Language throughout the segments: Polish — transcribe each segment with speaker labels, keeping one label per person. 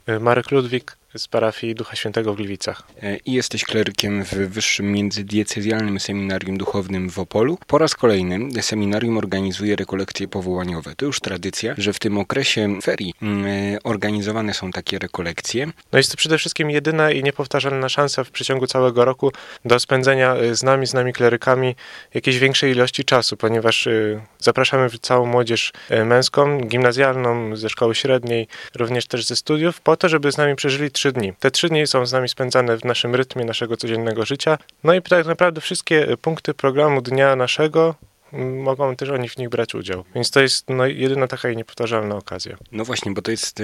Speaker 1: Marek Ludwik z parafii Ducha Świętego w Gliwicach.
Speaker 2: I jesteś klerykiem w Wyższym Międzydiecezjalnym Seminarium Duchownym w Opolu. Po raz kolejny seminarium organizuje rekolekcje powołaniowe. To już tradycja, że w tym okresie ferii organizowane są takie rekolekcje.
Speaker 1: No jest to przede wszystkim jedyna i niepowtarzalna szansa w przeciągu całego roku do spędzenia z nami klerykami jakiejś większej ilości czasu, ponieważ zapraszamy całą młodzież męską, gimnazjalną, ze szkoły średniej, również też ze studiów, po to, żeby z nami przeżyli 3 dni. Te 3 dni są z nami spędzane w naszym rytmie naszego codziennego życia. No i tak naprawdę wszystkie punkty programu dnia naszego mogą też oni w nich brać udział. Więc to jest jedyna taka i niepowtarzalna okazja.
Speaker 2: No właśnie, bo to jest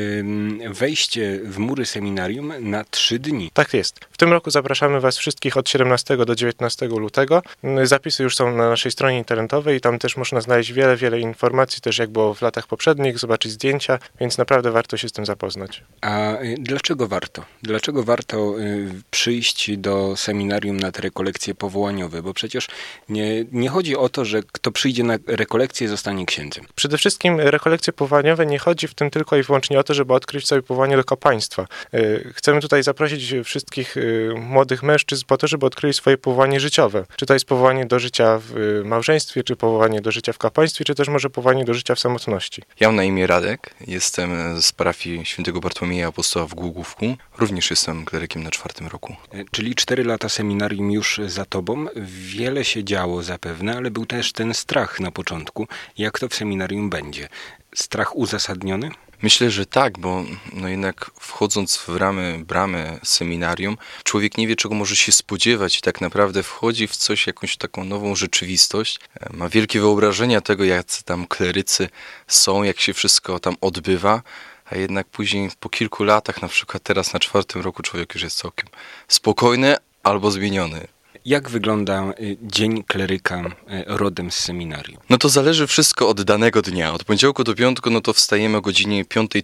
Speaker 2: wejście w mury seminarium na 3 dni.
Speaker 1: Tak jest. W tym roku zapraszamy Was wszystkich od 17 do 19 lutego. Zapisy już są na naszej stronie internetowej i tam też można znaleźć wiele informacji, też jak było w latach poprzednich, zobaczyć zdjęcia, więc naprawdę warto się z tym zapoznać.
Speaker 2: A dlaczego warto? Dlaczego warto przyjść do seminarium na te rekolekcje powołaniowe? Bo przecież nie chodzi o to, że kto przyjdzie na rekolekcję, zostanie księdzem.
Speaker 1: Przede wszystkim rekolekcje powołaniowe nie chodzi w tym tylko i wyłącznie o to, żeby odkryć sobie powołanie do kapłaństwa. Chcemy tutaj zaprosić wszystkich młodych mężczyzn po to, żeby odkryli swoje powołanie życiowe. Czy to jest powołanie do życia w małżeństwie, czy powołanie do życia w kapłaństwie, czy też może powołanie do życia w samotności.
Speaker 3: Ja mam na imię Radek, jestem z parafii Świętego Bartłomieja Apostoła w Głogówku. Również jestem klerykiem na 4. roku.
Speaker 2: Czyli 4 lata seminarium już za tobą. Wiele się działo zapewne, ale był też ten strach na początku. Jak to w seminarium będzie? Strach uzasadniony?
Speaker 3: Myślę, że tak, bo jednak wchodząc w bramy seminarium, człowiek nie wie, czego może się spodziewać i tak naprawdę wchodzi w coś, jakąś taką nową rzeczywistość. Ma wielkie wyobrażenia tego, jak tam klerycy są, jak się wszystko tam odbywa, a jednak później po kilku latach, na przykład teraz na 4. roku, człowiek już jest całkiem spokojny albo zmieniony.
Speaker 2: Jak wygląda dzień kleryka rodem z seminarium?
Speaker 3: No to zależy wszystko od danego dnia. Od poniedziałku do piątku, no to wstajemy o godzinie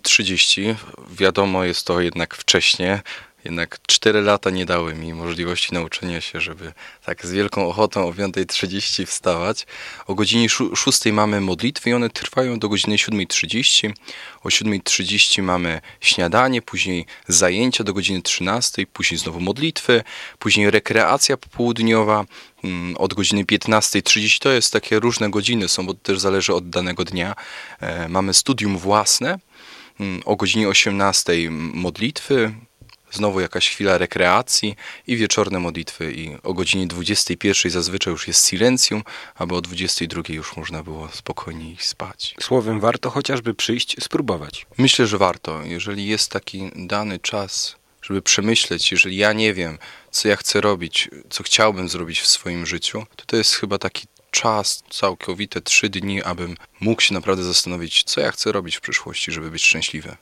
Speaker 3: 5:30. Wiadomo, jest to jednak wcześnie. Jednak 4 lata nie dały mi możliwości nauczenia się, żeby tak z wielką ochotą o 5:30 wstawać. O godzinie 6 mamy modlitwy i one trwają do godziny 7:30. O 7:30 mamy śniadanie, później zajęcia do godziny 13, później znowu modlitwy, później rekreacja popołudniowa. Od godziny 15:30 to jest takie różne godziny są, bo to też zależy od danego dnia. Mamy studium własne. O godzinie 18 modlitwy. Znowu jakaś chwila rekreacji i wieczorne modlitwy i o godzinie 21 zazwyczaj już jest silencjum, aby o 22 już można było spokojnie iść spać.
Speaker 2: Słowem, warto chociażby przyjść, spróbować.
Speaker 3: Myślę, że warto. Jeżeli jest taki dany czas, żeby przemyśleć, jeżeli ja nie wiem, co ja chcę robić, co chciałbym zrobić w swoim życiu, to jest chyba taki czas, całkowite 3 dni, abym mógł się naprawdę zastanowić, co ja chcę robić w przyszłości, żeby być szczęśliwy.